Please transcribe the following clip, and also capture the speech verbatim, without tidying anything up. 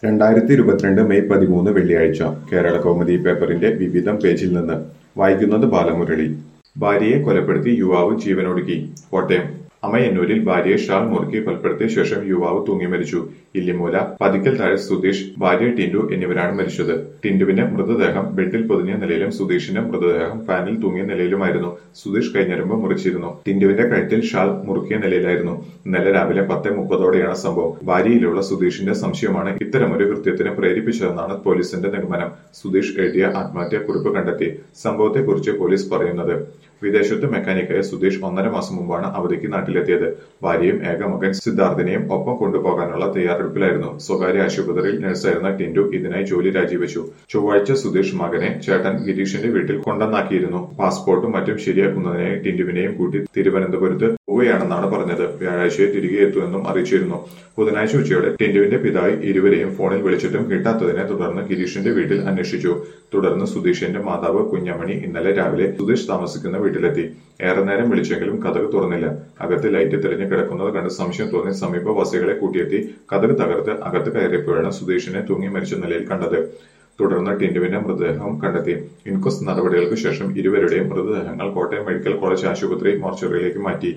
രണ്ടായിരത്തി ഇരുപത്തിരണ്ട് മെയ് പതിമൂന്ന് വെള്ളിയാഴ്ച കേരള കൗമുദി പേപ്പറിന്റെ വിവിധം പേജിൽ നിന്ന് വായിക്കുന്നത് ബാലമുരളി. ഭാര്യയെ കൊലപ്പെടുത്തി യുവാവ് ജീവനൊടുക്കി. കോട്ടയം അമയന്നൂരിൽ ഭാര്യയെ ഷാൾ മുറുക്കി കൊലപ്പെടുത്തിയ ശേഷം യുവാവ് തൂങ്ങി മരിച്ചു. ഇല്ലിമൂല പതിക്കൽ താഴെ സുധീഷ്, ഭാര്യ ടിൻഡു എന്നിവരാണ് മരിച്ചത്. ടിൻഡുവിന്റെ മൃതദേഹം ബെഡിൽ പൊതിഞ്ഞ നിലയിലും സുധീഷിന്റെ മൃതദേഹം ഫാനിൽ തൂങ്ങിയ നിലയിലുമായിരുന്നു. സുധീഷ് കൈഞ്ഞരമ്പ് മുറിച്ചിരുന്നു. ടിൻഡുവിന്റെ കഴുത്തിൽ ഷാൾ മുറുക്കിയ നിലയിലായിരുന്നു. ഇന്നലെ രാവിലെ പത്ത് മുപ്പതോടെയാണ് സംഭവം. ഭാര്യയിലുള്ള സുധീഷിന്റെ സംശയമാണ് ഇത്തരമൊരു കൃത്യത്തിന് പ്രേരിപ്പിച്ചതെന്നാണ് പോലീസിന്റെ നിഗമനം. സുധീഷ് എഴുതിയ ആത്മഹത്യാ കുറിപ്പ് കണ്ടെത്തി. സംഭവത്തെക്കുറിച്ച് പോലീസ് പറയുന്നത്: വിദേശത്ത് മെക്കാനിക്കായ സുധീഷ് ഒന്നര മാസം മുമ്പാണ് അവധിക്ക് നാട്ടിലെത്തിയത്. ഭാര്യയും ഏക മകൻ സിദ്ധാർത്ഥിനെയും ഒപ്പം കൊണ്ടുപോകാനുള്ള തയ്യാറെടുപ്പിലായിരുന്നു. സ്വകാര്യ ആശുപത്രിയിൽ നഴ്സായിരുന്ന ടിൻഡു ഇതിനായി ജോലി രാജിവെച്ചു. ചൊവ്വാഴ്ച സുധീഷ് മകനെ ചേട്ടൻ ഗിരീഷിന്റെ വീട്ടിൽ കൊണ്ടുവന്നാക്കിയിരുന്നു. പാസ്പോർട്ടും മറ്റും ശരിയാക്കുന്നതിനായി ടിൻഡുവിനെയും കൂട്ടി തിരുവനന്തപുരത്ത് പോവുകയാണെന്നാണ് പറഞ്ഞത്. വ്യാഴാഴ്ചയെ തിരികെ എത്തുമെന്നും അറിയിച്ചിരുന്നു. ബുധനാഴ്ച ഉച്ചയോടെ ടിൻഡുവിന്റെ പിതാവ് ഇരുവരെയും ഫോണിൽ വിളിച്ചിട്ടും കിട്ടാത്തതിനെ തുടർന്ന് ഗിരീഷിന്റെ വീട്ടിൽ അന്വേഷിച്ചു. തുടർന്ന് സുധീഷിന്റെ മാതാവ് കുഞ്ഞമണി ഇന്നലെ രാവിലെ സുധീഷ് താമസിക്കുന്ന വീട്ടിലെത്തി. ഏറെ നേരം വിളിച്ചെങ്കിലും കതക് തുറന്നില്ല. അകത്ത് ലൈറ്റ് തെളിഞ്ഞു കിടക്കുന്നത് കണ്ട് സംശയം തോന്നി സമീപവാസികളെ കൂട്ടിയെത്തി കതക് തകർത്ത് അകത്ത് കയറിയപ്പോഴാണ് സുധീഷിനെ തൂങ്ങി മരിച്ച നിലയിൽ കണ്ടത്. തുടർന്ന് ടിൻഡുവിന്റെ മൃതദേഹം കണ്ടെത്തി. ഇൻക്വസ്റ്റ് നടപടികൾക്ക് ശേഷം ഇരുവരുടെയും മൃതദേഹങ്ങൾ കോട്ടയം മെഡിക്കൽ കോളേജ് ആശുപത്രി മോർച്ചറിയിലേക്ക് മാറ്റി.